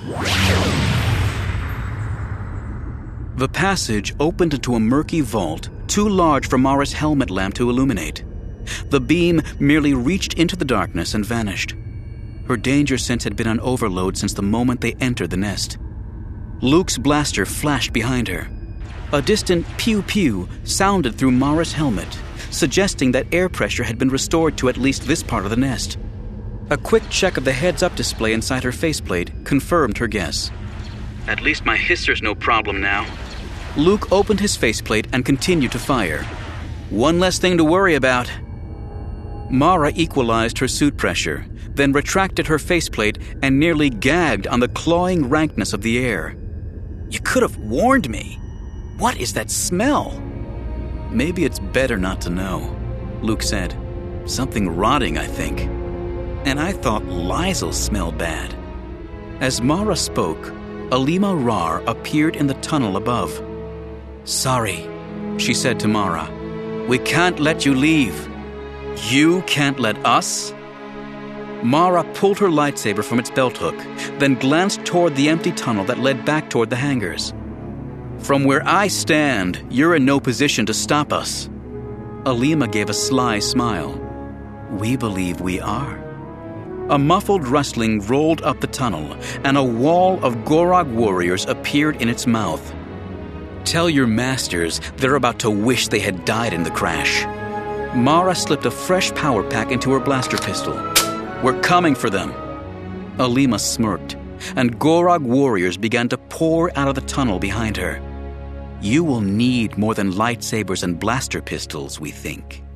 The passage opened into a murky vault, too large for Mara's helmet lamp to illuminate. The beam merely reached into the darkness and vanished. Her danger sense had been on overload since the moment they entered the nest. Luke's blaster flashed behind her. A distant pew-pew sounded through Mara's helmet, suggesting that air pressure had been restored to at least this part of the nest. A quick check of the heads-up display inside her faceplate confirmed her guess. At least my hisser's no problem now. Luke opened his faceplate and continued to fire. One less thing to worry about. Mara equalized her suit pressure, then retracted her faceplate and nearly gagged on the clawing rankness of the air. You could have warned me. What is that smell? Maybe it's better not to know, Luke said. Something rotting, I think. And I thought Lizel smelled bad. As Mara spoke, Alima Rar appeared in the tunnel above. Sorry, she said to Mara. We can't let you leave. You can't let us? Mara pulled her lightsaber from its belt hook, then glanced toward the empty tunnel that led back toward the hangars. From where I stand, you're in no position to stop us. Alima gave a sly smile. We believe we are. A muffled rustling rolled up the tunnel, and a wall of Gorog warriors appeared in its mouth. Tell your masters they're about to wish they had died in the crash. Mara slipped a fresh power pack into her blaster pistol. We're coming for them. Alima smirked, and Gorog warriors began to pour out of the tunnel behind her. You will need more than lightsabers and blaster pistols, we think.